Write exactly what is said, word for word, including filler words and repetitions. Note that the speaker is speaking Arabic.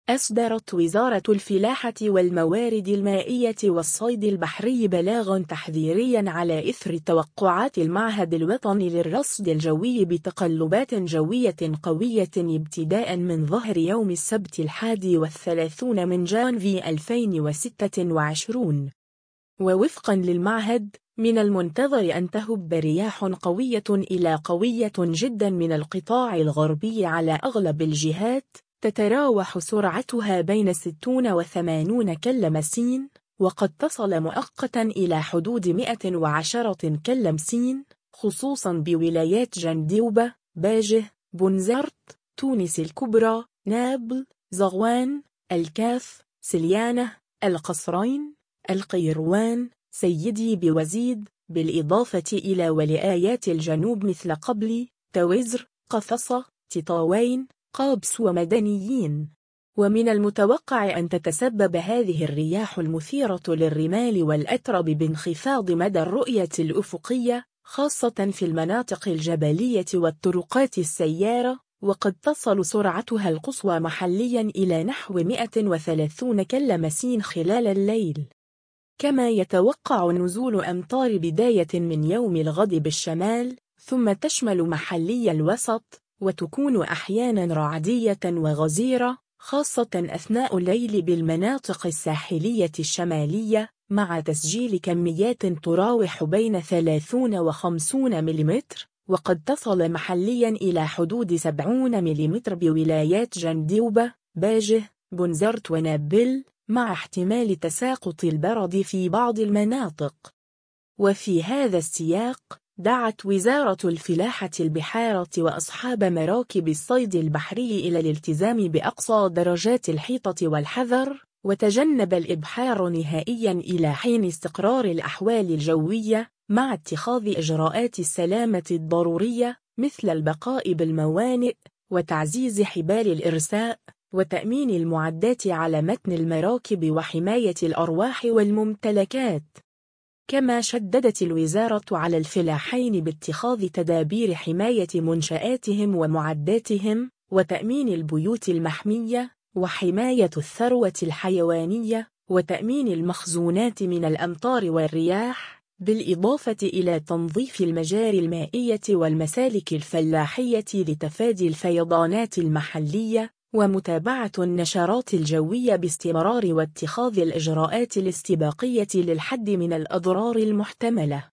أصدرت وزارة الفلاحة والموارد المائية والصيد البحري بلاغاً تحذيرياً على إثر توقعات المعهد الوطني للرصد الجوي بتقلبات جوية قوية ابتداءً من ظهر يوم السبت الحادي والثلاثون من جانفي ألفين وستة وعشرين. ووفقاً للمعهد، من المنتظر أن تهب رياح قوية إلى قوية جداً من القطاع الغربي على أغلب الجهات، تتراوح سرعتها بين ستين وثمانين كيلومتر، وقد تصل مؤقتاً إلى حدود مئة وعشرة كيلومتر، خصوصاً بولايات جندوبة، باجة، بنزرت، تونس الكبرى، نابل، زغوان، الكاف، سليانة، القصرين، القيروان، سيدي بوزيد، بالإضافة إلى ولايات الجنوب مثل قبلي، توزر، قفصة، تطاوين، قابس ومدنيين. ومن المتوقع أن تتسبب هذه الرياح المثيرة للرمال والأتربة بانخفاض مدى الرؤية الأفقية، خاصة في المناطق الجبلية والطرقات السيارة، وقد تصل سرعتها القصوى محليا إلى نحو مئة وثلاثين كيلومتر خلال الليل. كما يتوقع نزول أمطار بداية من يوم الغد بالشمال، ثم تشمل محلي الوسط، وتكون أحيانا رعدية وغزيرة، خاصة أثناء الليل بالمناطق الساحلية الشمالية، مع تسجيل كميات تراوح بين ثلاثين وخمسين ملم، وقد تصل محليا إلى حدود سبعين ملم بولايات جندوبة، باجة، بنزرت ونابل، مع احتمال تساقط البرد في بعض المناطق. وفي هذا السياق، دعت وزارة الفلاحة البحارة وأصحاب مراكب الصيد البحري إلى الالتزام بأقصى درجات الحيطة والحذر، وتجنب الإبحار نهائياً إلى حين استقرار الأحوال الجوية، مع اتخاذ إجراءات السلامة الضرورية مثل البقاء بالموانئ، وتعزيز حبال الإرساء، وتأمين المعدات على متن المراكب وحماية الأرواح والممتلكات. كما شددت الوزارة على الفلاحين باتخاذ تدابير حماية منشآتهم ومعداتهم، وتأمين البيوت المحمية، وحماية الثروة الحيوانية، وتأمين المخزونات من الأمطار والرياح، بالإضافة إلى تنظيف المجاري المائية والمسالك الفلاحية لتفادي الفيضانات المحلية، ومتابعة النشرات الجوية باستمرار، واتخاذ الإجراءات الاستباقية للحد من الأضرار المحتملة.